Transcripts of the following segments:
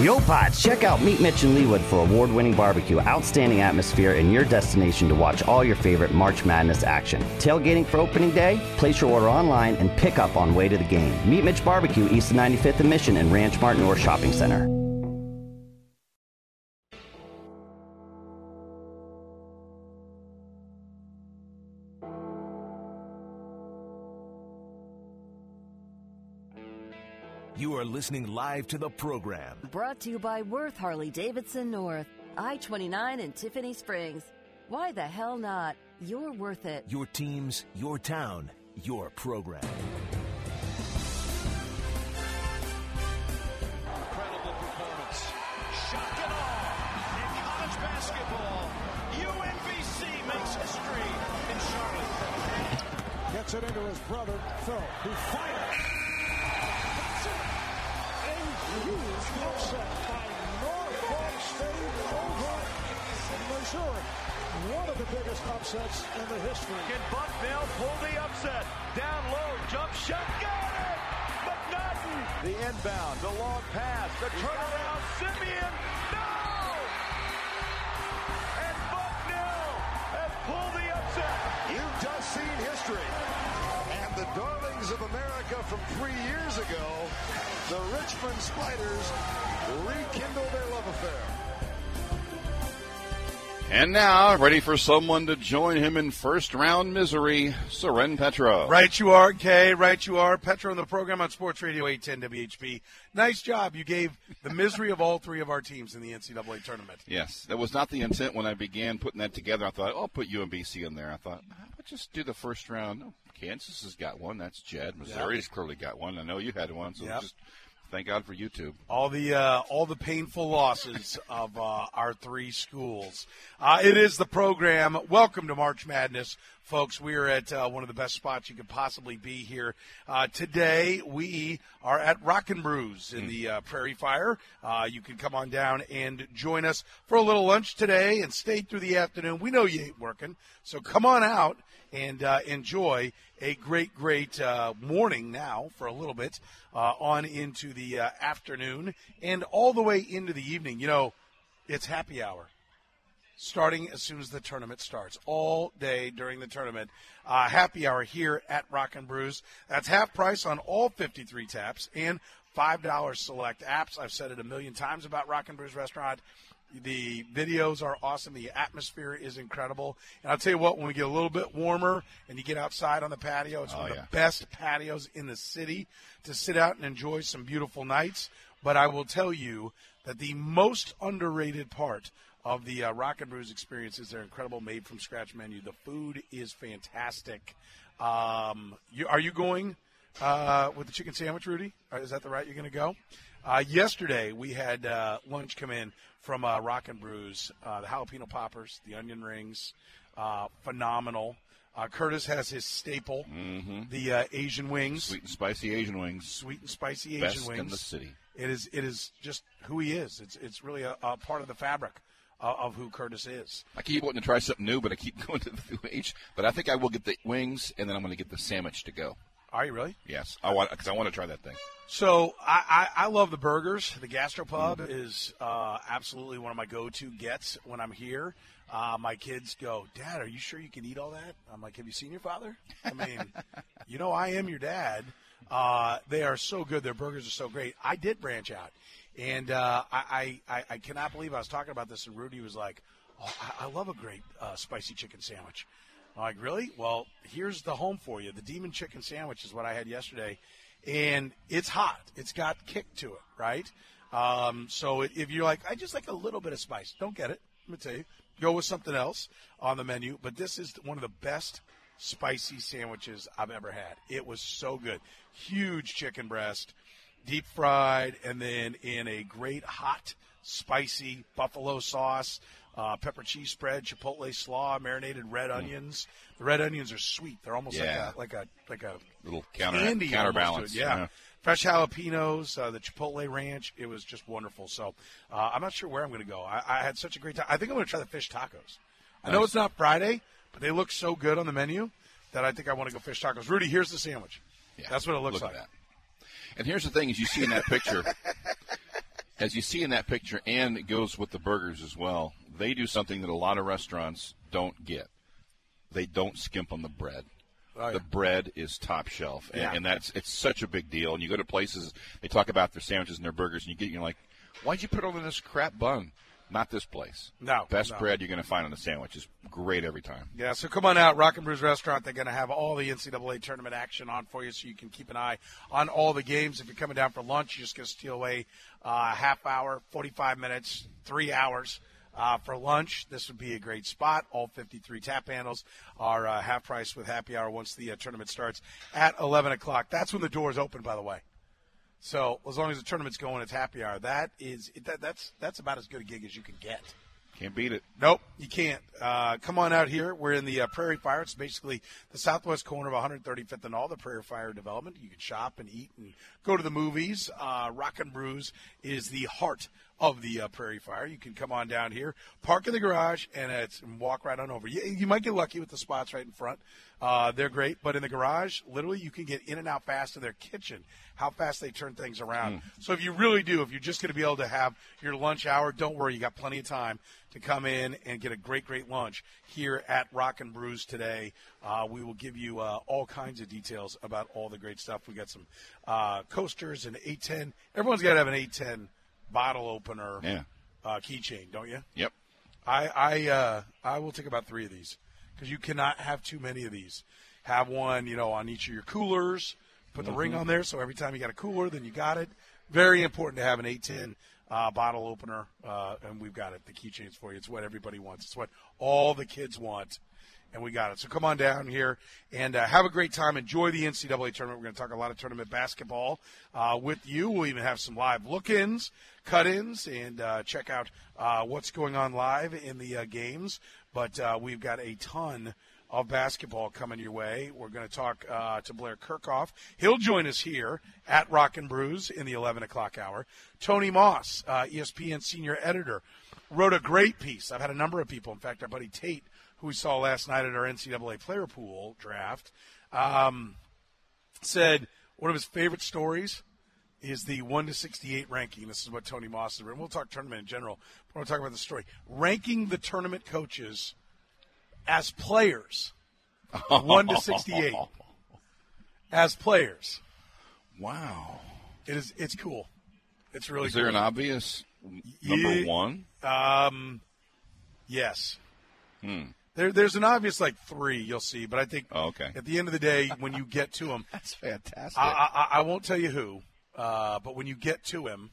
Yo, Pots, check out Meet Mitch in Leawood for award-winning barbecue, outstanding atmosphere, and your destination to watch all your favorite March Madness action. Tailgating for opening day? Place your order online and pick up on way to the game. Meet Mitch Barbecue, east of 95th and Mission and Ranch Mart North Shopping Center. You are listening live to the program. Brought to you by Worth Harley-Davidson North, I-29 and Tiffany Springs. Why the hell not? You're worth it. Your teams, your town, your program. Incredible performance. Shot it all. In college basketball, UMBC makes history in Charlotte. Gets it into his brother, Phil, who fires. Huge upset by Norfolk State over Missouri. One of the biggest upsets in the history. Can Bucknell pull the upset? Down low, jump shot, got it! McNaughton! The inbound, the long pass, the turnaround, Simeon, no! And Bucknell has pulled the upset. You've just seen history. And the darlings of America from 3 years ago, the Richmond Spiders, rekindle their love affair. And now, ready for someone to join him in first-round misery, Soren Petra. Right you are, Kay. Right you are. Petra on the program on Sports Radio 810 WHB. Nice job. You gave the misery of all three of our teams in the NCAA tournament. Yes, that was not the intent when I began putting that together. I thought, I'll put UMBC in there. I thought, I'll just do the first round. Oh, Kansas has got one. That's Jed. Missouri's clearly got one. I know you had one, so just thank God for YouTube. All the painful losses of our three schools. It is the program. Welcome to March Madness, folks. We are at one of the best spots you could possibly be here. Today we are at Rockin' Brews in the Prairie Fire. You can come on down and join us for a little lunch today and stay through the afternoon. We know you ain't working, so come on out and enjoy a great morning now for a little bit on into the afternoon and all the way into the evening. You know, it's happy hour starting as soon as the tournament starts. All day during the tournament, happy hour here at Rockin' Brews. That's half price on all 53 taps and $5 select apps. I've said it a million times about Rockin' Brews Restaurant. The videos are awesome. The atmosphere is incredible. And I'll tell you what, when we get a little bit warmer and you get outside on the patio, it's one of the best patios in the city to sit out and enjoy some beautiful nights. But I will tell you that the most underrated part of the Rockin' Brews experience is their incredible made-from-scratch menu. The food is fantastic. Are you going with the chicken sandwich, Rudy? Is that the route you're going to go? Yesterday, we had lunch come in from Rockin' Brews, the jalapeno poppers, the onion rings, phenomenal. Curtis has his staple, the Asian wings. Sweet and spicy Asian wings. Sweet and spicy Asian wings. Best in the city. It is just who he is. It's really a part of the fabric of who Curtis is. I keep wanting to try something new, but I keep going to the H. But I think I will get the wings, and then I'm going to get the sandwich to go. Are you really? Yes, because I want to try that thing. So I love the burgers. The Gastropub is absolutely one of my go-to gets when I'm here. My kids go, Dad, are you sure you can eat all that? I'm like, have you seen your father? I mean, I am your dad. They are so good. Their burgers are so great. I did branch out. And I cannot believe I was talking about this, and Rudy was like, oh, I love a great spicy chicken sandwich. I'm like, really? Well, here's the home for you. The Demon Chicken Sandwich is what I had yesterday. And it's hot. It's got kick to it, right? So if you're like, I just like a little bit of spice, don't get it. Let me tell you. Go with something else on the menu. But this is one of the best spicy sandwiches I've ever had. It was so good. Huge chicken breast, deep fried, and then in a great hot, spicy buffalo sauce, pepper cheese spread, chipotle slaw, marinated red onions. The red onions are sweet. They're almost like a little candy counterbalance. Yeah. Fresh jalapenos, the chipotle ranch. It was just wonderful. So I'm not sure where I'm going to go. I had such a great time. I think I'm going to try the fish tacos. I know it's not Friday, but they look so good on the menu that I think I want to go fish tacos. Rudy, here's the sandwich. Yeah, that's what it looks like. At that. And here's the thing, as you see in that picture, As you see in that picture, and it goes with the burgers as well, they do something that a lot of restaurants don't get. They don't skimp on the bread. Oh, yeah. The bread is top shelf, and it's such a big deal. And you go to places, they talk about their sandwiches and their burgers, and you're like, why'd you put it on this crap bun? Not this place. No. Best bread you're going to find on the sandwich is great every time. Yeah, so come on out, Rock and Brews Restaurant. They're going to have all the NCAA tournament action on for you, so you can keep an eye on all the games. If you're coming down for lunch, you're just going to steal away a half hour, 45 minutes, 3 hours. For lunch, this would be a great spot. All 53 tap handles are half price with happy hour once the tournament starts at 11 o'clock. That's when the doors open, by the way. So as long as the tournament's going, it's happy hour. That's about as good a gig as you can get. Can't beat it. Nope, you can't. Come on out here. We're in the Prairie Fire. It's basically the southwest corner of 135th and all, the Prairie Fire development. You can shop and eat and go to the movies. Rock and Brews is the heart of the Prairie Fire. You can come on down here, park in the garage, and walk right on over. You might get lucky with the spots right in front. They're great, but in the garage, literally, you can get in and out fast to their kitchen, how fast they turn things around. So if you really do, if you're just going to be able to have your lunch hour, don't worry. You got plenty of time to come in and get a great, great lunch here at Rock and Brews today. We will give you all kinds of details about all the great stuff. We got some coasters and 810. Everyone's got to have an 810 bottle opener keychain, don't you? Yep. I will take about 3 of these because you cannot have too many of these. Have one, on each of your coolers. Put the ring on there, so every time you got a cooler, then you got it. Very important to have an 810 bottle opener, and we've got it. The keychains for you. It's what everybody wants. It's what all the kids want, and we got it. So come on down here and have a great time. Enjoy the NCAA tournament. We're going to talk a lot of tournament basketball with you. We'll even have some live look-ins, cut-ins, and check out what's going on live in the games. But we've got a ton of basketball coming your way. We're going to talk to Blair Kirchhoff. He'll join us here at Rock and Brews in the 11 o'clock hour. Tony Moss, ESPN senior editor, wrote a great piece. I've had a number of people, in fact, our buddy Tate, who we saw last night at our NCAA player pool draft, said one of his favorite stories is the 1-68 ranking. This is what Tony Moss has written. We'll talk tournament in general, but we'll talk about the story. Ranking the tournament coaches as players, 1-68, as players. Wow. It's cool. It's really cool. Is there an obvious number one? Yes. There's an obvious 3 you'll see, but I think at the end of the day, when you get to him. That's fantastic. I won't tell you who, but when you get to him,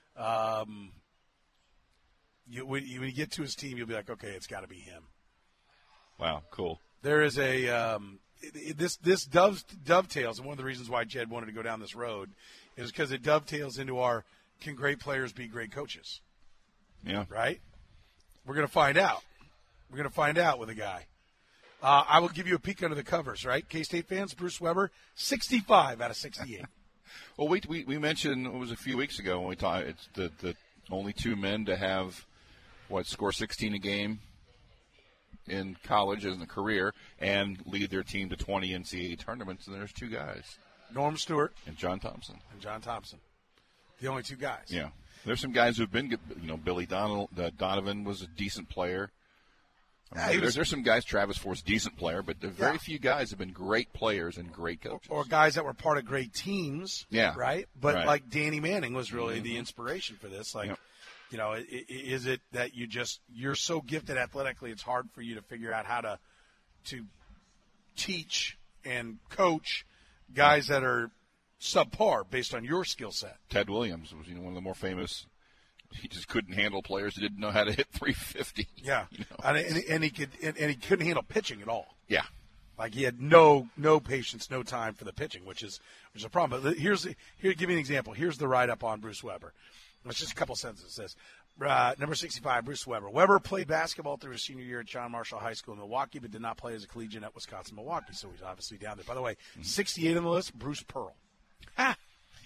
when you get to his team, you'll be like, okay, it's got to be him. Wow, cool. There is a this dovetails, and one of the reasons why Jed wanted to go down this road is because it dovetails into our can great players be great coaches? Yeah. Right? We're going to find out. We're going to find out with a guy. I will give you a peek under the covers, right? K-State fans, Bruce Weber, 65 out of 68. Well, we mentioned, it was a few weeks ago when we talked, it's the only 2 men to have, score 16 a game in college as in a career and lead their team to 20 NCAA tournaments, and there's 2 guys. Norm Stewart. And John Thompson. The only 2 guys. Yeah. There's some guys who've been good. Billy Donovan was a decent player. There's some guys, Travis Force, decent player, but very few guys have been great players and great coaches. Or guys that were part of great teams. Yeah. Right? But like Danny Manning was really the inspiration for this. Is it that you're so gifted athletically, it's hard for you to figure out how to teach and coach guys that are subpar based on your skill set? Ted Williams was one of the more famous. He just couldn't handle players who didn't know how to hit 350. Yeah, and he couldn't handle pitching at all. Yeah, he had no patience, no time for the pitching, which is a problem. But here, give me an example. Here's the write-up on Bruce Weber. It's just a couple sentences. It says, number 65, Bruce Weber. Weber played basketball through his senior year at John Marshall High School in Milwaukee, but did not play as a collegiate at Wisconsin-Milwaukee, so he's obviously down there. By the way, 68 on the list, Bruce Pearl.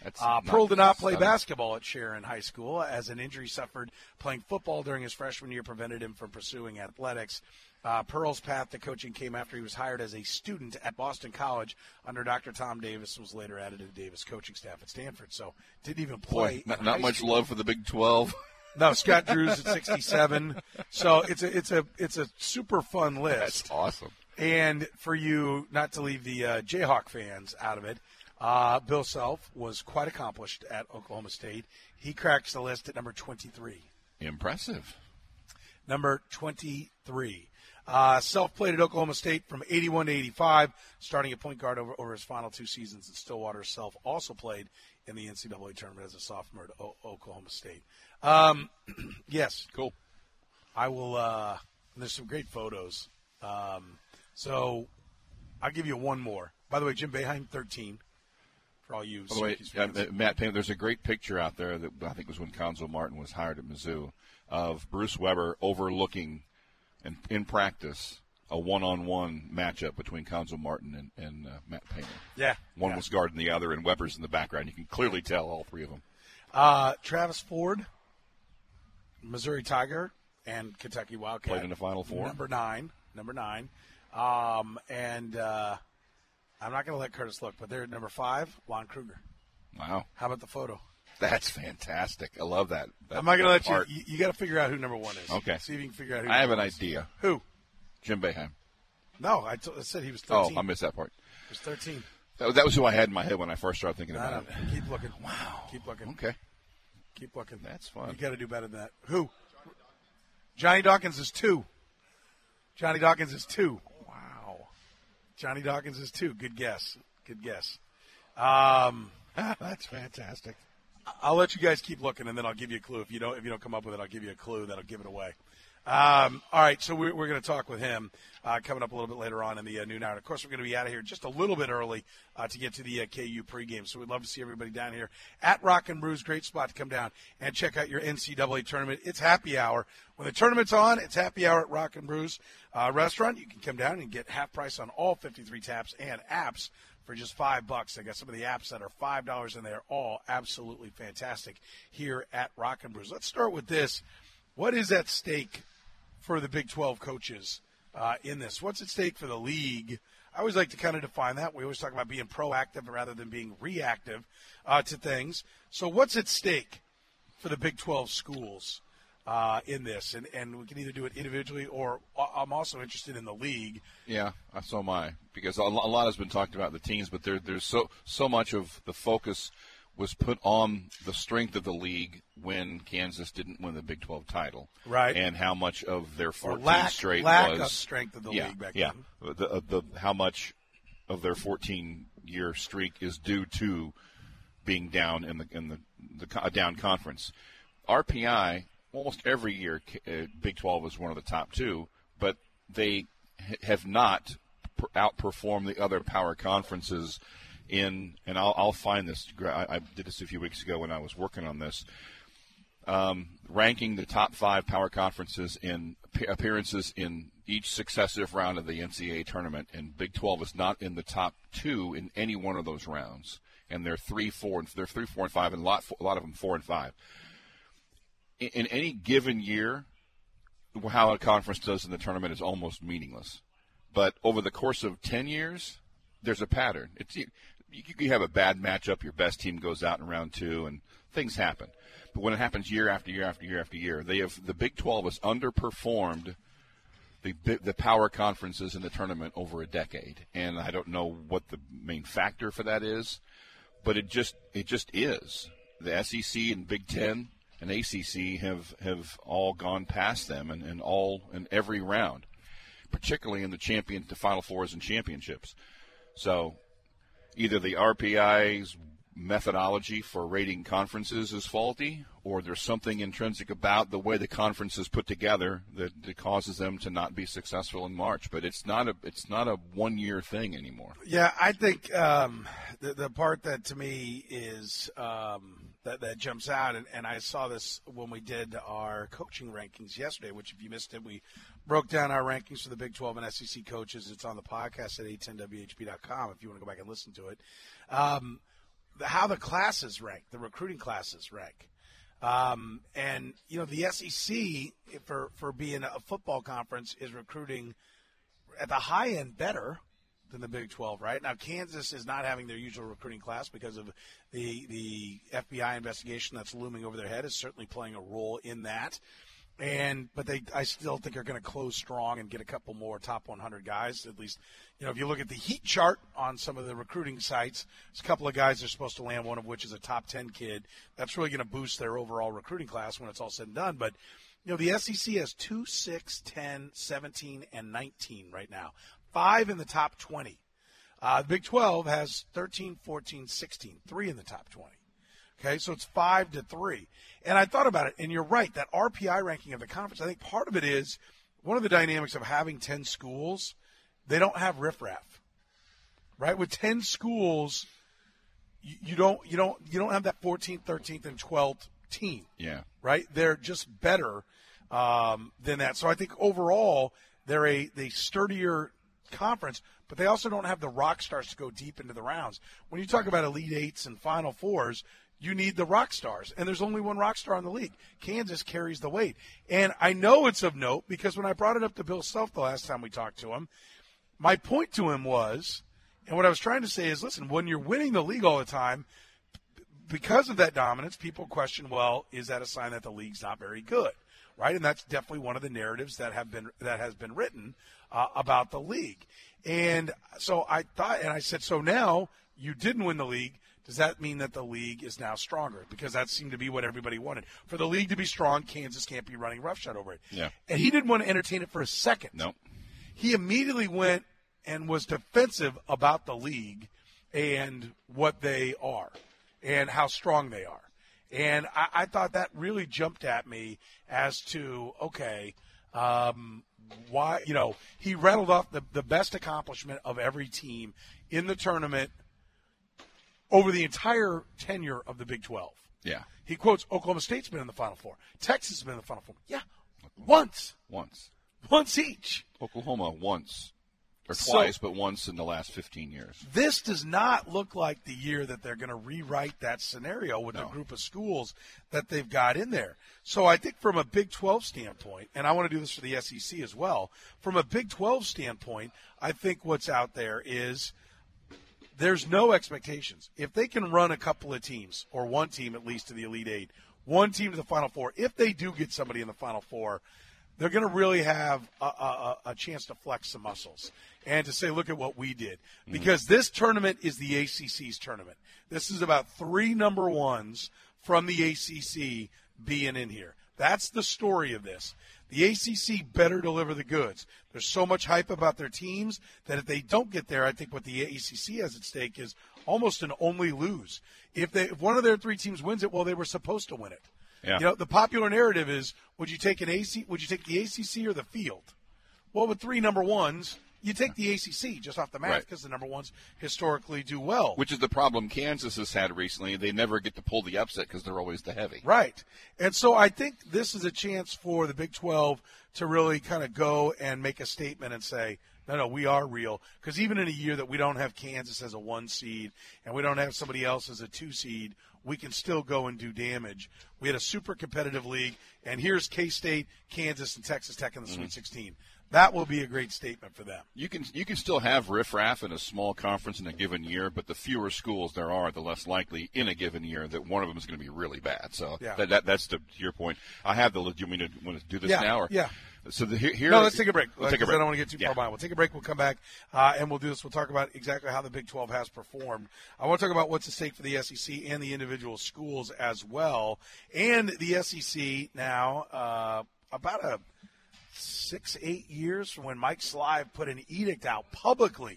Pearl did not play basketball at Sharon High School as an injury suffered playing football during his freshman year prevented him from pursuing athletics. Pearl's path to coaching came after he was hired as a student at Boston College under Dr. Tom Davis, was later added to the Davis coaching staff at Stanford. So didn't even play. Boy, not much love for the Big 12. No, Scott Drews at 67. So it's a super fun list. That's awesome. And for you not to leave the Jayhawk fans out of it, Bill Self was quite accomplished at Oklahoma State. He cracks the list at number 23. Impressive. Number 23. Self played at Oklahoma State from 81 to 85, starting at point guard over his final 2 seasons at Stillwater. Self also played in the NCAA tournament as a sophomore at Oklahoma State. Yes. Cool. I will there's some great photos. So I'll give you one more. By the way, Jim Boeheim, 13. For all you Syracuse fans. Matt Payne, there's a great picture out there that I think was when Cuonzo Martin was hired at Mizzou of Bruce Weber overlooking in practice a one-on-one matchup between Cuonzo Martin and Matt Payne. Yeah. One was guarding the other, and Weber's in the background. You can clearly tell all three of them. Travis Ford, Missouri Tiger, and Kentucky Wildcat. Played in the Final Four. Number nine. And I'm not going to let Curtis look, but they're at number 5, Lon Kruger. Wow. How about the photo? That's fantastic. I love that. I'm not going to let you. You got to figure out who number 1 is. Okay. See if you can figure out who I have an is. idea. Who? Jim Boeheim. No, I said he was 13. Oh, I missed that part. He was 13. That was who I had in my head when I first started thinking about it. Keep looking. Wow. Keep looking. Okay. Keep looking. That's fun. You got to do better than that. Who? Johnny Dawkins is 2. Johnny Dawkins is 2. Wow. Johnny Dawkins is 2. Good guess. That's fantastic. I'll let you guys keep looking, and then I'll give you a clue. If you don't come up with it, I'll give you a clue that'll give it away. All right, so we're going to talk with him coming up a little bit later on in the noon hour. And of course, we're going to be out of here just a little bit early to get to the KU pregame. So we'd love to see everybody down here at Rock and Brews. Great spot to come down and check out your NCAA tournament. It's happy hour. When the tournament's on, it's happy hour at Rock and Brews restaurant. You can come down and get half price on all 53 taps and apps for just $5. They got some of the apps that are $5, and they're all absolutely fantastic here at Rock and Brews. Let's start with this. What is at stake for the Big 12 coaches in this? What's at stake for the league? I always like to kind of define that. We always talk about being proactive rather than being reactive to things. So what's at stake for the Big 12 schools in this? And we can either do it individually, or I'm also interested in the league. Yeah, so am I, because a lot has been talked about the teams, but there's so much of the focus was put on the strength of the league when Kansas didn't win the Big 12 title. Right. And how much of their 14 straight lack was. Of strength of the league back then. The how much of their 14-year streak is due to being down in the down conference. RPI, almost every year, Big 12 is one of the top 2, but they have not outperformed the other power conferences and I'll find this. I did this a few weeks ago when I was working on this, ranking the top 5 power conferences in appearances in each successive round of the NCAA tournament, and Big 12 is not in the top 2 in any one of those rounds, and they're 3, 4, and 5, and a lot of them 4 and 5. In any given year, how a conference does in the tournament is almost meaningless, but over the course of 10 years, there's a pattern. You have a bad matchup, your best team goes out in round 2, and things happen. But when it happens year after year after year after year, the Big 12 has underperformed the power conferences in the tournament over a decade. And I don't know what the main factor for that is, but it just is. The SEC and Big Ten and ACC have all gone past them in every round, particularly in the Final Fours and championships. So either the RPI's methodology for rating conferences is faulty, or there's something intrinsic about the way the conference is put together that causes them to not be successful in March. But it's not a one-year thing anymore. Yeah, I think the part that to me is that jumps out, and I saw this when we did our coaching rankings yesterday, which if you missed it, we broke down our rankings for the Big 12 and SEC coaches. It's on the podcast at 810WHB.com if you want to go back and listen to it. how the classes rank, the recruiting classes rank. And, the SEC, for being a football conference, is recruiting at the high end better than the Big 12, right? Now, Kansas is not having their usual recruiting class because of the FBI investigation that's looming over their head is certainly playing a role in that. But I still think are going to close strong and get a couple more top 100 guys. At least, if you look at the heat chart on some of the recruiting sites, there's a couple of guys they're supposed to land, one of which is a top 10 kid. That's really going to boost their overall recruiting class when it's all said and done. But, the SEC has 2, 6, 10, 17, and 19 right now. 5 in the top 20. The Big 12 has 13, 14, 16, 3 in the top 20. Okay, so it's 5-3. And I thought about it, and you're right, that RPI ranking of the conference, I think part of it is one of the dynamics of having 10 schools, they don't have riffraff. Right? With 10 schools, you don't have that 14th, 13th, and 12th team. Yeah. Right? They're just better than that. So I think overall they're a sturdier conference, but they also don't have the rock stars to go deep into the rounds. When you talk about Elite Eights and Final Fours, you need the rock stars, and there's only one rock star in the league. Kansas carries the weight. And I know it's of note because when I brought it up to Bill Self the last time we talked to him, my point to him was, and what I was trying to say is, listen, when you're winning the league all the time, because of that dominance, people question, well, is that a sign that the league's not very good? Right? And that's definitely one of the narratives that has been written about the league. And so I thought, and I said, so now you didn't win the league. Does that mean that the league is now stronger? Because that seemed to be what everybody wanted. For the league to be strong, Kansas can't be running roughshod over it. Yeah. And he didn't want to entertain it for a second. Nope. He immediately went and was defensive about the league and what they are and how strong they are. And I thought that really jumped at me as to, okay, why, he rattled off the best accomplishment of every team in the tournament over the entire tenure of the Big 12. Yeah. He quotes, Oklahoma State's been in the Final Four. Texas has been in the Final Four. Yeah. Once each. Oklahoma once. Or twice, but once in the last 15 years. This does not look like the year that they're going to rewrite that scenario with the group of schools that they've got in there. So I think from a Big 12 standpoint, and I want to do this for the SEC as well, from a Big 12 standpoint, I think what's out there is there's no expectations. If they can run a couple of teams, or one team at least to the Elite Eight, one team to the Final Four, if they do get somebody in the Final Four, they're going to really have a chance to flex some muscles and to say, look at what we did. Because this tournament is the ACC's tournament. This is about 3 number ones from the ACC being in here. That's the story of this. The ACC better deliver the goods. There's so much hype about their teams that if they don't get there, I think what the ACC has at stake is almost an only lose. If one of their 3 teams wins it, well, they were supposed to win it. Yeah. The popular narrative is, would you take the ACC or the field? Well, with 3 number ones, you take the ACC just off the math because the number ones historically do well. Which is the problem Kansas has had recently. They never get to pull the upset because they're always the heavy. Right. And so I think this is a chance for the Big 12 to really kind of go and make a statement and say, no, we are real. Because even in a year that we don't have Kansas as a 1 seed and we don't have somebody else as a 2 seed, we can still go and do damage. We had a super competitive league, and here's K-State, Kansas, and Texas Tech in the Sweet 16. That will be a great statement for them. You can still have riffraff in a small conference in a given year, but the fewer schools there are, the less likely in a given year that one of them is going to be really bad. So that's to your point. I have the. Do you want to do this now? Or? Yeah. So here. No, let's take a break. Take a break. I don't want to get too far behind. We'll take a break. We'll come back, and we'll do this. We'll talk about exactly how the Big 12 has performed. I want to talk about what's at stake for the SEC and the individual schools as well. And the SEC now, about a 6-8 years from when Mike Slive put an edict out publicly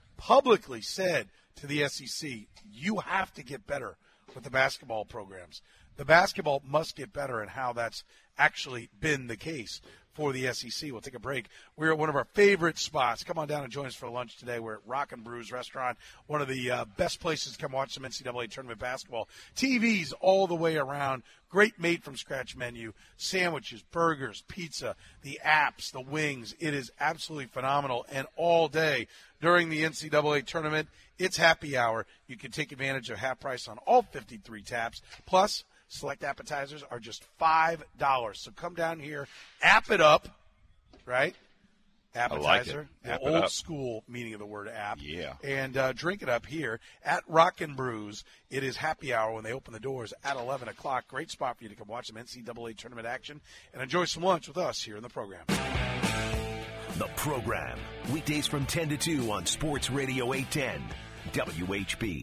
said to the SEC, you have to get better with the basketball programs. The basketball must get better, and how that's actually been the case. for the SEC. We'll take a break. We're at one of our favorite spots. Come on down and join us for lunch today. We're at Rock and Brews Restaurant, one of the best places to come watch some NCAA tournament basketball. TVs all the way around. Great made-from-scratch menu, sandwiches, burgers, pizza, the apps, the wings. It is absolutely phenomenal. And all day during the NCAA tournament, it's happy hour. You can take advantage of half price on all 53 taps. Plus, select appetizers are just $5. So come down here, app it up, right? Appetizer, I like it. the old school meaning of the word app. Yeah. And drink it up here at Rock and Brews. It is happy hour when they open the doors at 11 o'clock. Great spot for you to come watch some NCAA tournament action and enjoy some lunch with us here in the program. The program, weekdays from 10 to 2 on Sports Radio 810, WHB.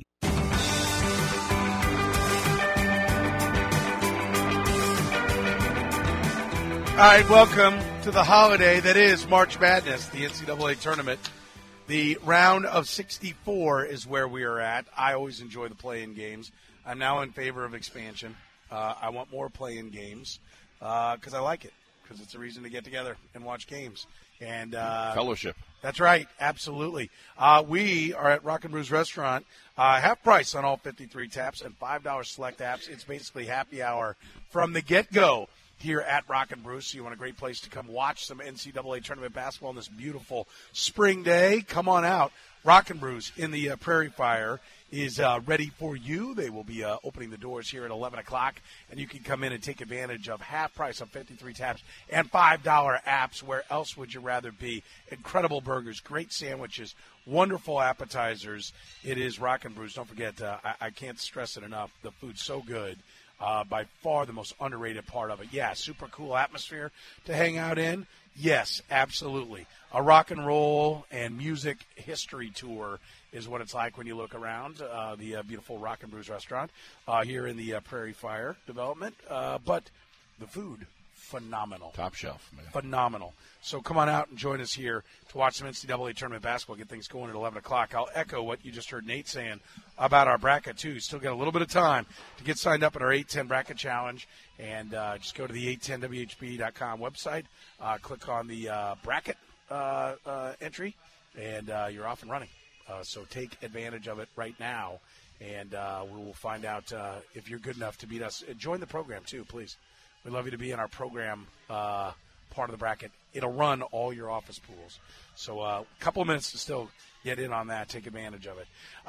All right, welcome to the holiday that is March Madness, the NCAA tournament. The round of 64 is where we are at. I always enjoy the play-in games. I'm now in favor of expansion. I want more play-in games because I like it, because it's a reason to get together and watch games. And fellowship. That's right, absolutely. We are at Rock and Brews Restaurant, half price on all 53 taps and $5 select apps. It's basically happy hour from the get-go here at Rock and Brews. So you want a great place to come watch some NCAA tournament basketball on this beautiful spring day. Come on out. Rock and Brews in the Prairie Fire is ready for you. They will be opening the doors here at 11 o'clock, and you can come in and take advantage of half price on 53 taps and $5 apps. Where else would you rather be? Incredible burgers, great sandwiches, wonderful appetizers. It is Rock and Brews. Don't forget, I can't stress it enough. The food's so good. By far the most underrated part of it. Yeah, super cool atmosphere to hang out in. Yes, absolutely. A rock and roll and music history tour is what it's like when you look around the beautiful Rock and Brews Restaurant here in the Prairie Fire development. But the food, phenomenal. Top shelf, man. Phenomenal. So come on out and join us here to watch some NCAA tournament basketball, get things going at 11 o'clock. I'll echo what you just heard Nate saying about our bracket, too. Still got a little bit of time to get signed up at our 810 Bracket Challenge. And just go to the 810WHB.com website, click on the bracket entry, and you're off and running. So take advantage of it right now, and we will find out if you're good enough to beat us. Join the program, too, please. We'd love you to be in our program part of the bracket. It'll run all your office pools. So a couple of minutes to still get in on that. Take advantage of it.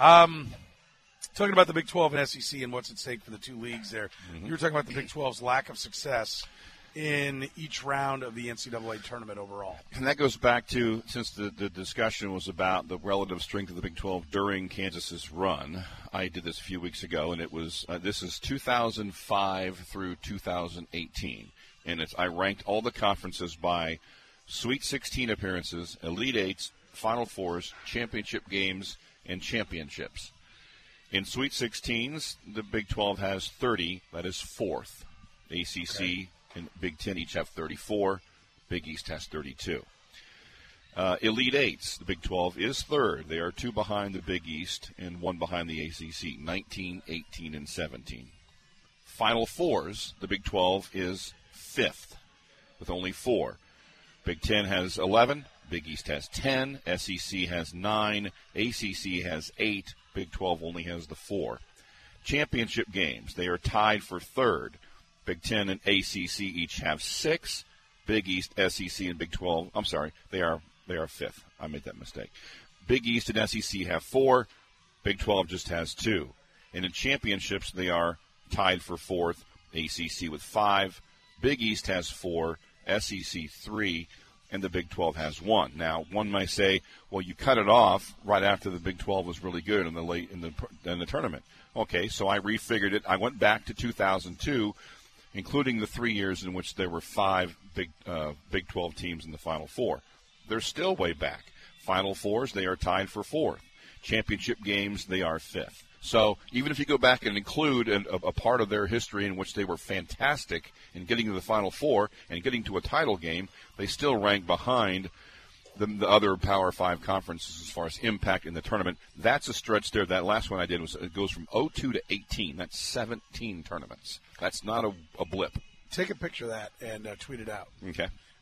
Talking about the Big 12 and SEC and what's at stake for the two leagues there. Mm-hmm. You were talking about the Big 12's lack of success in each round of the NCAA tournament overall. And that goes back to, since the discussion was about the relative strength of the Big 12 during Kansas's run, I did this a few weeks ago, and it was this is 2005 through 2018. And I ranked all the conferences by Sweet 16 appearances, Elite Eights, Final Fours, championship games, and championships. In Sweet 16s, the Big 12 has 30. That is fourth. ACC and Big 10 each have 34. Big East has 32. Elite Eights, the Big 12 is third. They are two behind the Big East and one behind the ACC, 19, 18, and 17. Final Fours, the Big 12 is fifth with only 4. Big 10 has 11. Big East has 10. SEC has 9. ACC has 8. Big 12 only has the 4. Championship games, they are tied for third. Big 10 and ACC each have 6. Big East, SEC, and Big 12, I'm sorry, they are fifth. I made that mistake. Big East and SEC have 4. Big 12 just has 2. And in championships, they are tied for fourth. ACC with 5. Big East has 4. SEC 3. And the Big 12 has 1. Now, one might say, well, you cut it off right after the Big 12 was really good in the tournament. Okay, so I refigured it. I went back to 2002, including the 3 years in which there were 5 Big 12 teams in the Final Four. They're still way back. Final Fours, they are tied for fourth. Championship games, they are fifth. So even if you go back and include a part of their history in which they were fantastic in getting to the Final Four and getting to a title game, they still rank behind the other Power 5 conferences as far as impact in the tournament. That's a stretch there. That last one I did it goes from 02 to 18. That's 17 tournaments. That's not a blip. Take a picture of that and tweet it out. Okay.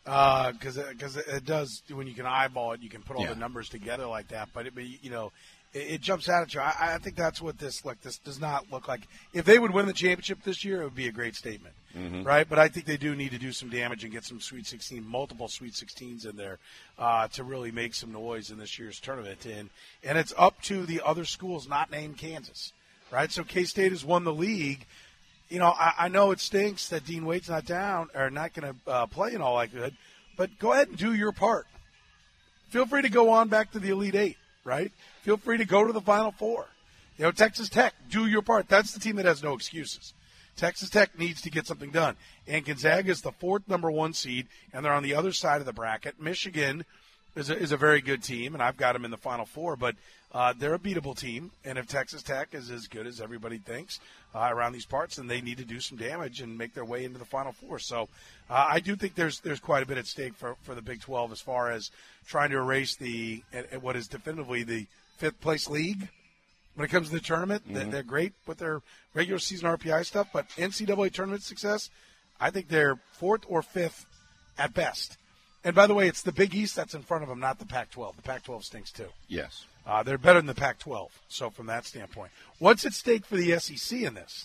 because it does, when you can eyeball it, you can put all Yeah. the numbers together like that. But it jumps out at you. I think that's what this does not look like. If they would win the championship this year, it would be a great statement, right? But I think they do need to do some damage and get some Sweet 16, multiple Sweet 16s in there to really make some noise in this year's tournament. And it's up to the other schools not named Kansas, right? So K-State has won the league. I know it stinks that Dean Wade's not down or not going to play in all likelihood, but go ahead and do your part. Feel free to go on back to the Elite Eight, right? Feel free to go to the Final Four. Texas Tech, do your part. That's the team that has no excuses. Texas Tech needs to get something done. And Gonzaga is the 4th number 1 seed, and they're on the other side of the bracket. Michigan is a very good team, and I've got them in the Final Four, but they're a beatable team. And if Texas Tech is as good as everybody thinks around these parts, then they need to do some damage and make their way into the Final Four. So I do think there's quite a bit at stake for the Big 12 as far as trying to erase what is definitively the 5th place league when it comes to the tournament. They're great with their regular season RPI stuff, but NCAA tournament success, I think they're 4th or 5th at best. And by the way, it's the Big East that's in front of them, not the Pac-12. The Pac-12 stinks too. Yes. They're better than the Pac-12. So from that standpoint, what's at stake for the SEC in this?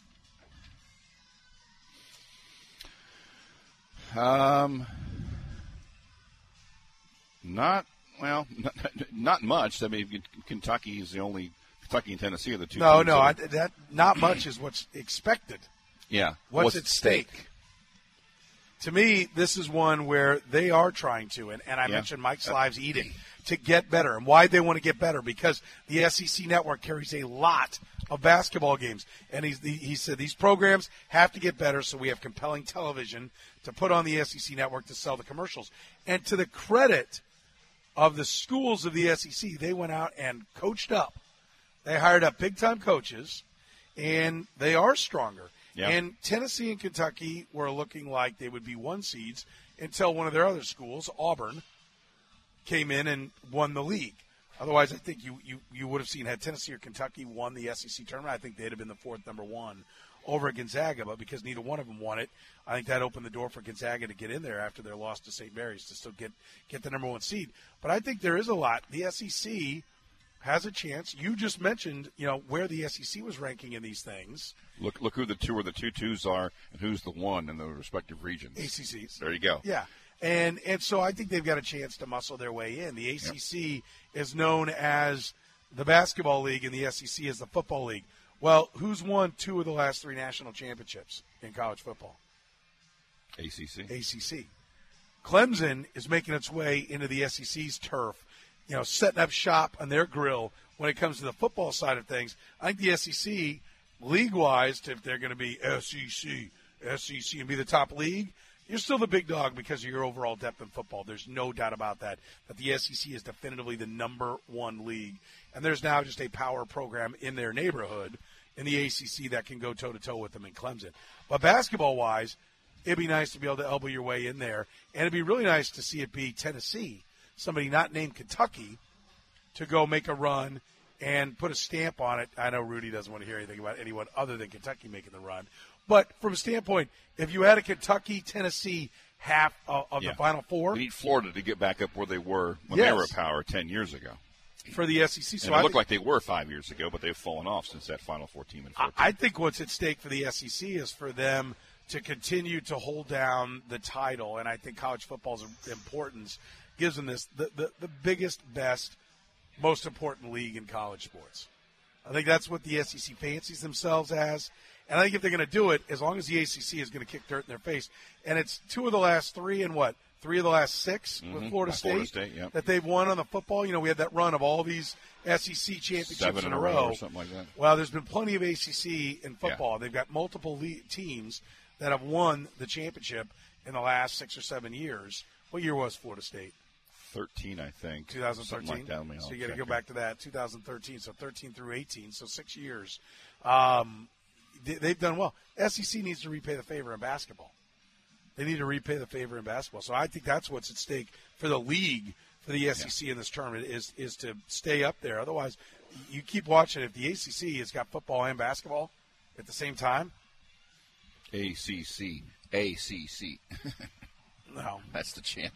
Not much. I mean, Kentucky is the only. Kentucky and Tennessee are the two. No, teams that not much is what's expected. Yeah. What's at stake? To me, this is one where they are trying to, and I mentioned Mike Slive's Eden, to get better. And why they want to get better, because the SEC Network carries a lot of basketball games. And he said these programs have to get better so we have compelling television to put on the SEC Network to sell the commercials. And to the credit of the schools of the SEC, they went out and coached up. They hired up big-time coaches, and they are stronger. Yeah. And Tennessee and Kentucky were looking like they would be 1 seeds until one of their other schools, Auburn, came in and won the league. Otherwise, I think you would have seen, had Tennessee or Kentucky won the SEC tournament, I think they'd have been the 4th number 1 over at Gonzaga. But because neither one of them won it, I think that opened the door for Gonzaga to get in there after their loss to St. Mary's to still get the number 1 seed. But I think there is a lot. The SEC has a chance. You just mentioned, where the SEC was ranking in these things. Look who the 2 or the 2-2s are and who's the 1 in the respective regions. ACCs. There you go. Yeah. And so I think they've got a chance to muscle their way in. The ACC is known as the basketball league and the SEC is the football league. Well, who's won 2 of the last 3 national championships in college football? ACC. Clemson is making its way into the SEC's turf, setting up shop on their grill when it comes to the football side of things. I think the SEC, league-wise, if they're going to be SEC and be the top league, you're still the big dog because of your overall depth in football. There's no doubt about that the SEC is definitively the number 1 league. And there's now just a power program in their neighborhood in the ACC that can go toe-to-toe with them in Clemson. But basketball-wise, it'd be nice to be able to elbow your way in there. And it'd be really nice to see it be Tennessee, somebody not named Kentucky, to go make a run and put a stamp on it. I know Rudy doesn't want to hear anything about anyone other than Kentucky making the run. But from a standpoint, if you had a Kentucky-Tennessee half of the Final Four. We need Florida to get back up where they were when they were a power 10 years ago. For the SEC. So it looked like they were 5 years ago, but they've fallen off since that Final Four team in 14. I think what's at stake for the SEC is for them to continue to hold down the title, and I think college football's importance gives them this, the biggest, best, most important league in college sports. I think that's what the SEC fancies themselves as. And I think if they're going to do it, as long as the ACC is going to kick dirt in their face, and it's 2 of the last 3 and 3 of the last 6 with Florida State, that they've won on the football. We had that run of all these SEC championships 7 in a row or something like that. Well, there's been plenty of ACC in football. Yeah. They've got multiple teams that have won the championship in the last 6 or 7 years. What year was Florida State? 13, I think. 2013. Like that. So you got to go back to that. 2013. So 13 through 18. So 6 years. They've done well. SEC needs to repay the favor in basketball. They need to repay the favor in basketball. So I think that's what's at stake for the league, for the SEC in this tournament, is to stay up there. Otherwise, you keep watching. If the ACC has got football and basketball at the same time. ACC. No. That's the chant.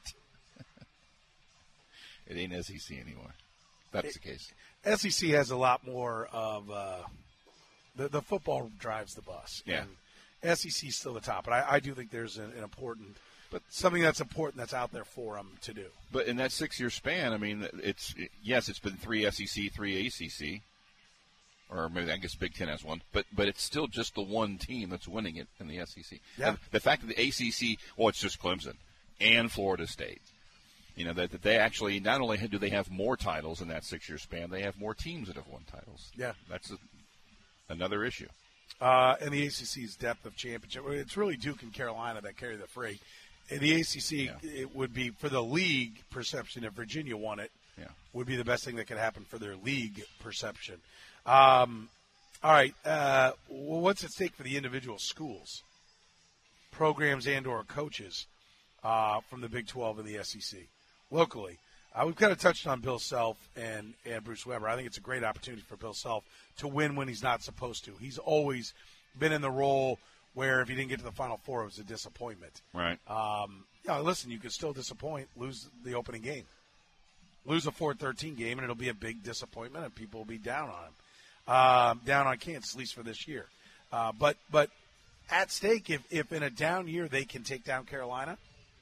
It ain't SEC anymore. That's the case. SEC has a lot more of the football drives the bus. Yeah. And SEC is still the top, but I do think there's an important, but something that's important that's out there for them to do. But in that 6-year span, I mean, it's been 3 SEC, 3 ACC, or maybe I guess Big Ten has one, but it's still just the one team that's winning it in the SEC. Yeah. And the fact that the ACC, it's just Clemson and Florida State. You know, that they actually, not only do they have more titles in that 6-year span, they have more teams that have won titles. Yeah. That's another issue. And the ACC's depth of championship. It's really Duke and Carolina that carry the freight. In the ACC, It would be, for the league perception, if Virginia won it, would be the best thing that could happen for their league perception. All right. What's at stake for the individual schools, programs, and or coaches from the Big 12 and the SEC? Locally, we've kind of touched on Bill Self and Bruce Weber. I think it's a great opportunity for Bill Self to win when he's not supposed to. He's always been in the role where if he didn't get to the Final Four, it was a disappointment. Right. Listen, you could still disappoint, lose the opening game. Lose a 4-13 game, and it'll be a big disappointment, and people will be down on him. Down on Kansas, at least for this year. But at stake, if in a down year they can take down Carolina,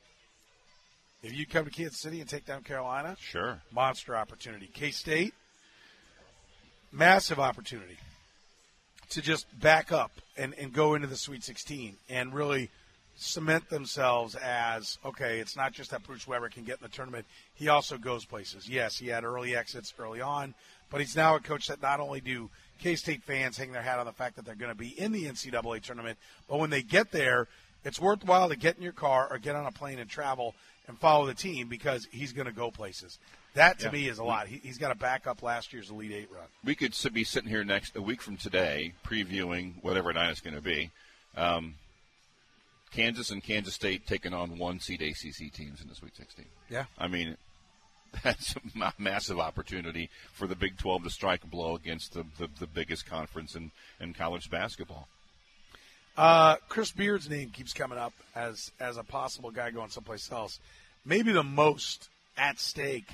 if you come to Kansas City and take down Carolina, sure, monster opportunity. K-State, massive opportunity to just back up and go into the Sweet 16 and really cement themselves as, okay, it's not just that Bruce Weber can get in the tournament. He also goes places. Yes, he had early exits early on, but he's now a coach that not only do K-State fans hang their hat on the fact that they're going to be in the NCAA tournament, but when they get there, it's worthwhile to get in your car or get on a plane and travel and follow the team because he's going to go places. That, to me, is a lot. He's got to back up last year's Elite Eight run. We could be sitting here a week from today previewing whatever night it's going to be. Kansas and Kansas State taking on 1-seed ACC teams in the Sweet 16. Yeah. I mean, that's a massive opportunity for the Big 12 to strike a blow against the biggest conference in college basketball. Chris Beard's name keeps coming up as a possible guy going someplace else. Maybe the most at stake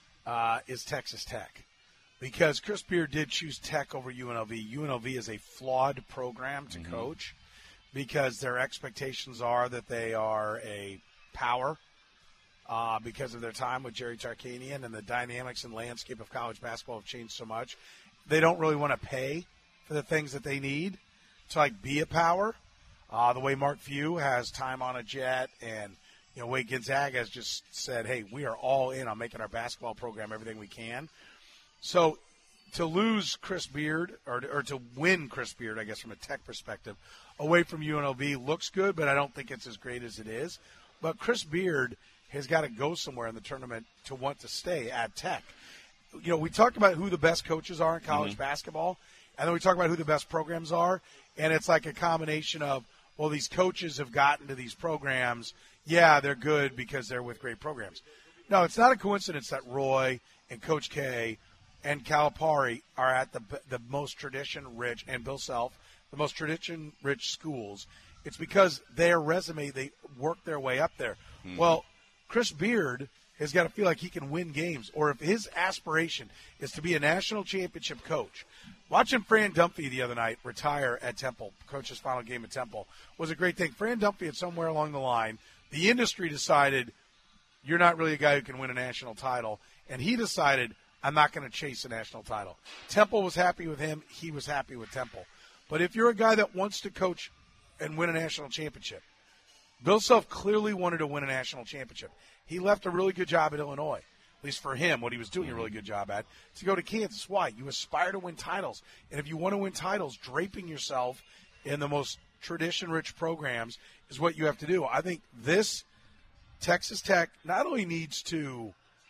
is Texas Tech, because Chris Beard did choose Tech over UNLV. UNLV is a flawed program to coach because their expectations are that they are a power because of their time with Jerry Tarkanian, and the dynamics and landscape of college basketball have changed so much. They don't really want to pay for the things that they need to be a power. The way Mark Few has time on a jet, and Wade Gonzaga has just said, hey, we are all in on making our basketball program everything we can. So to lose Chris Beard, or to win Chris Beard, I guess from a Tech perspective, away from UNLV looks good, but I don't think it's as great as it is. But Chris Beard has got to go somewhere in the tournament to want to stay at Tech. We talked about who the best coaches are in college basketball, and then we talk about who the best programs are, and it's like a combination of, well, these coaches have gotten to these programs. Yeah, they're good because they're with great programs. No, it's not a coincidence that Roy and Coach K and Calipari are at the most tradition-rich, and Bill Self, the most tradition-rich schools. It's because their resume, they work their way up there. Well, Chris Beard has got to feel like he can win games, or if his aspiration is to be a national championship coach. Watching Fran Dunphy the other night retire at Temple, coach his final game at Temple, was a great thing. Fran Dunphy had somewhere along the line, the industry decided, you're not really a guy who can win a national title, and he decided, I'm not going to chase a national title. Temple was happy with him. He was happy with Temple. But if you're a guy that wants to coach and win a national championship, Bill Self clearly wanted to win a national championship. He left a really good job at Illinois, at least for him, what he was doing a really good job at, to go to Kansas. Why? You aspire to win titles. And if you want to win titles, draping yourself in the most tradition-rich programs is what you have to do. I think this Texas Tech not only needs to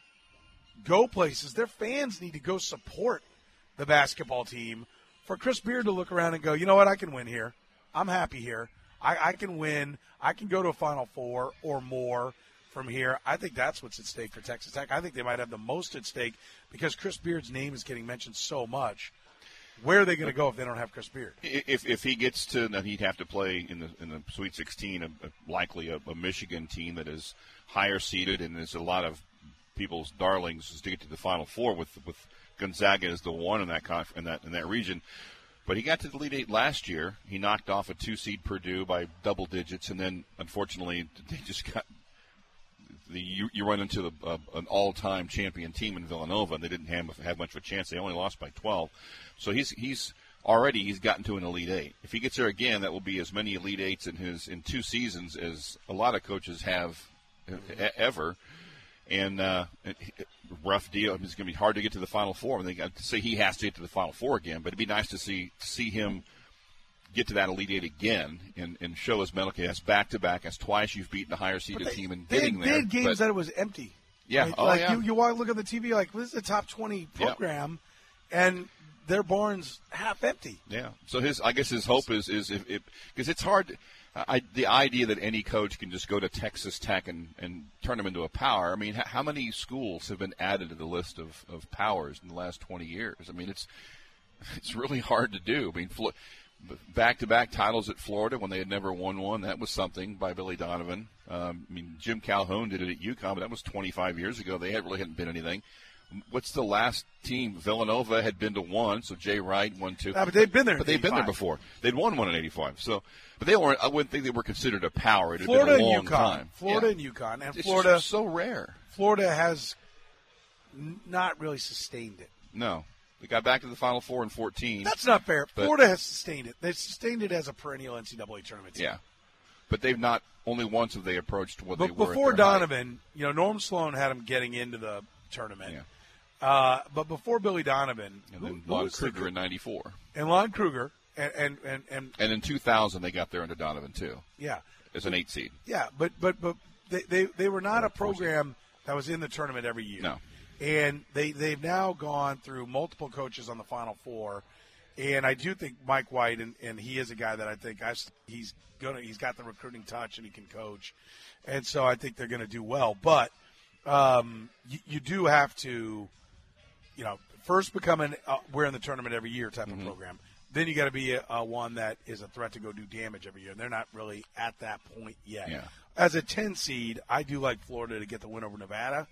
go places, their fans need to go support the basketball team. For Chris Beard to look around and go, you know what, I can win here. I'm happy here. I can win. I can go to a Final Four or more from here. I think that's what's at stake for Texas Tech. I think they might have the most at stake because Chris Beard's name is getting mentioned so much. Where are they going to go if they don't have Chris Beard? If he gets to, then he'd have to play in the Sweet 16, likely a Michigan team that is higher seeded, and there's a lot of people's darlings is to get to the Final Four with Gonzaga as the one in that region. But he got to the Elite Eight last year. He knocked off a 2-seed Purdue by double digits, and then unfortunately they just got. You run into an all-time champion team in Villanova, and they didn't have much of a chance. They only lost by 12. So he's gotten to an Elite Eight. If he gets there again, that will be as many Elite Eights in 2 seasons as a lot of coaches have ever. And rough deal. I mean, it's going to be hard to get to the Final Four. And they got to say he has to get to the Final Four again, but it'd be nice to see him get to that Elite Eight again and show his mental case. Back-to-back, as twice you've beaten a higher-seeded team and getting there. They had games that it was empty. Yeah. Right? Yeah. You look at the TV, like, this is a top 20 program, and their barn's half empty. Yeah. So I guess his hope is if because it's hard. The idea that any coach can just go to Texas Tech and turn them into a power. I mean, how many schools have been added to the list of powers in the last 20 years? I mean, it's really hard to do. I mean, back-to-back titles at Florida when they had never won one. That was something by Billy Donovan. I mean, Jim Calhoun did it at UConn, but that was 25 years ago. They really hadn't been anything. What's the last team? Villanova had been to one, so Jay Wright won 2. But they've been there. But they've been there before. They'd won one in '85. So, but they weren't. I wouldn't think they were considered a power. It had Florida been a long and UConn. time. Florida and UConn, and It's Florida so rare. Florida has not really sustained it. No, they got back to the Final Four in 14. That's not fair. But Florida has sustained it. They've sustained it as a perennial NCAA tournament team. Yeah, but they've not. Only once have they approached what they were. But before at their height. Donovan, Norm Sloan had them getting into the tournament. Yeah. But before Billy Donovan, And then Lon Kruger in '94. And Lon Kruger, and in 2000 they got there under Donovan too. Yeah. As an 8 seed. Yeah, but they were not a program that was in the tournament every year. No. And they've now gone through multiple coaches on the Final Four, and I do think Mike White, and he is a guy that I think he's got the recruiting touch and he can coach, and so I think they're going to do well. But you do have to. First become we're in the tournament every year type of program. Then you got to be a one that is a threat to go do damage every year. And they're not really at that point yet. Yeah. As a 10 seed, I do like Florida to get the win over Nevada.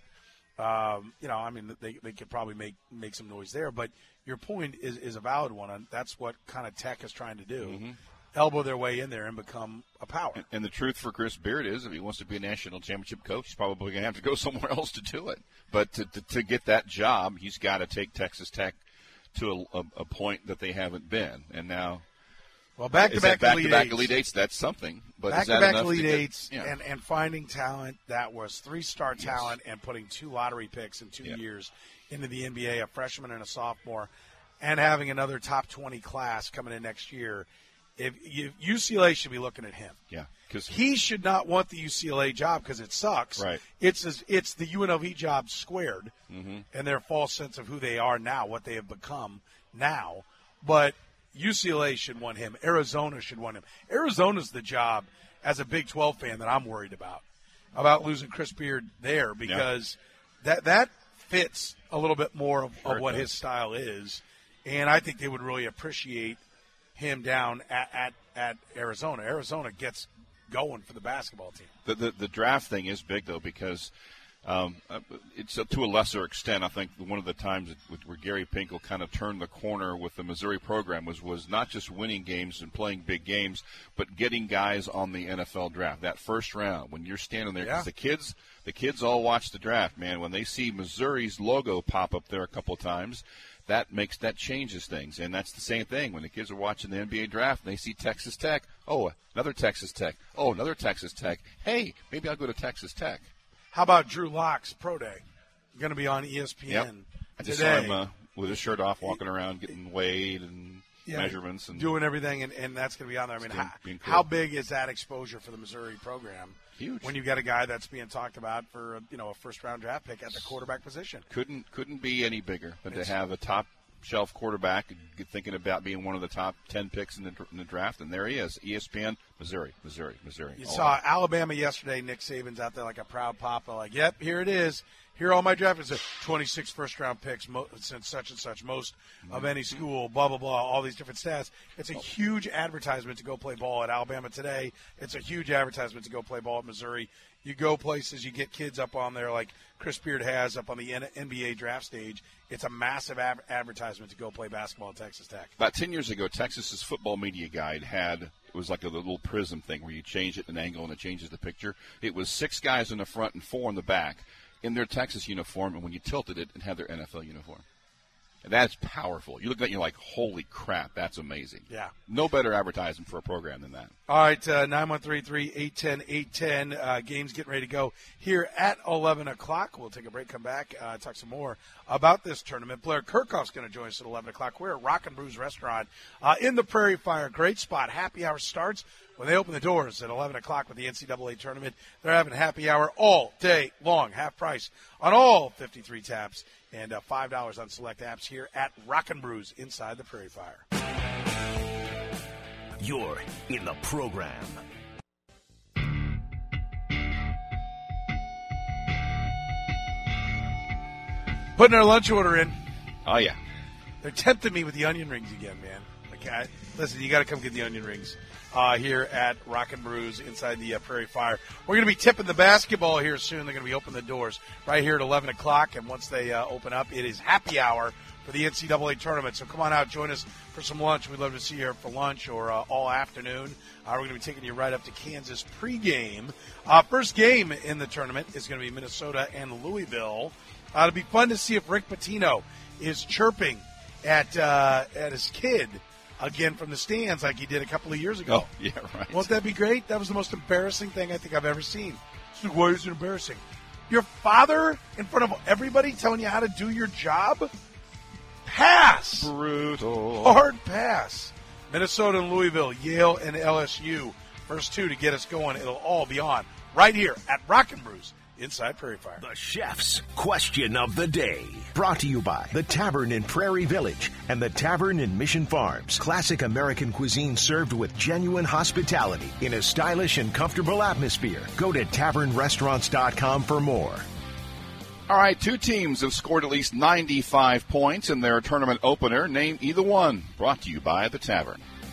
They could probably make some noise there. But your point is a valid one. And that's what kind of Tech is trying to do. Mm-hmm. Elbow their way in there and become a power. And the truth for Chris Beard is, if he wants to be a national championship coach, he's probably going to have to go somewhere else to do it. But to get that job, he's got to take Texas Tech to a point that they haven't been. And now, back-to-back Elite Eights, that's something. But back-to-back Elite Eights and finding talent that was 3-star talent and putting 2 lottery picks in 2 years into the NBA, a freshman and a sophomore, and having another top 20 class coming in next year. If UCLA should be looking at him. Yeah, because he should not want the UCLA job because it sucks. Right. It's the UNLV job squared, and their false sense of who they are now, what they have become now. But UCLA should want him. Arizona should want him. Arizona's the job as a Big 12 fan that I'm worried about losing Chris Beard there because that fits a little bit more of what his style is, and I think they would really appreciate him down at Arizona. Arizona gets going for the basketball team. The draft thing is big, though, because it's to a lesser extent. I think one of the times where Gary Pinkel kind of turned the corner with the Missouri program was not just winning games and playing big games, but getting guys on the NFL draft. That first round, when you're standing there, because the kids all watch the draft, man. When they see Missouri's logo pop up there a couple of times, that changes things, and that's the same thing when the kids are watching the NBA draft and they see Texas Tech. Oh, another Texas Tech. Oh, another Texas Tech. Hey, maybe I'll go to Texas Tech. How about Drew Lock's Pro Day? Going to be on ESPN. Yep. I just saw him with his shirt off, walking around, getting weighed and measurements and doing everything, and that's going to be on there. I mean, how big is that exposure for the Missouri program? Huge. When you got a guy that's being talked about for a first-round draft pick at the quarterback position. Couldn't be any bigger than to have a top-shelf quarterback thinking about being one of the top 10 picks in the draft, and there he is. ESPN Missouri. You saw Alabama yesterday. Nick Saban's out there like a proud papa, like, yep, here it is. Here are all my draft picks. 26 first-round picks since such and such, most of any school, blah, blah, blah, all these different stats. It's a huge advertisement to go play ball at Alabama today. It's a huge advertisement to go play ball at Missouri. You go places, you get kids up on there like Chris Beard has up on the NBA draft stage. It's a massive advertisement to go play basketball at Texas Tech. About 10 years ago, Texas's football media guide it was like a little prism thing where you change it an angle and it changes the picture. It was 6 guys in the front and 4 in the back in their Texas uniform, and when you tilted it, it had their NFL uniform. And that's powerful. You look at it and you're like, holy crap, that's amazing. Yeah. No better advertising for a program than that. All right, 913-3810810. Game's getting ready to go here at 11 o'clock. We'll take a break, come back, talk some more about this tournament. Blair Kirchhoff's going to join us at 11 o'clock. We're at Rock and Brews Restaurant in the Prairie Fire. Great spot. Happy hour starts when they open the doors at 11 o'clock with the NCAA tournament. They're having happy hour all day long, half price on all 53 taps, and $5 on select apps here at Rock and Brews inside the Prairie Fire. You're in the program. Putting our lunch order in. Oh, yeah. They're tempting me with the onion rings again, man. Okay, listen, you got to come get the onion rings here at Rock and Brews inside the Prairie Fire. We're going to be tipping the basketball here soon. They're going to be opening the doors right here at 11 o'clock, and once they open up, it is happy hour for the NCAA tournament. So come on out, join us for some lunch. We'd love to see you here for lunch or all afternoon. We're going to be taking you right up to Kansas pregame. First game in the tournament is going to be Minnesota and Louisville. It'll be fun to see if Rick Pitino is chirping at his kid again from the stands like he did a couple of years ago. Oh, yeah, right. Won't that be great? That was the most embarrassing thing I think I've ever seen. Why is it embarrassing? Your father in front of everybody telling you how to do your job? Pass. Brutal. Hard pass. Minnesota and Louisville, Yale and LSU. First 2 to get us going. It'll all be on right here at Rock and Brews inside Prairie Fire. The Chef's Question of the Day. Brought to you by The Tavern in Prairie Village and The Tavern in Mission Farms. Classic American cuisine served with genuine hospitality in a stylish and comfortable atmosphere. Go to tavernrestaurants.com for more. All right, 2 teams have scored at least 95 points in their tournament opener. Name either one. Brought to you by The Tavern.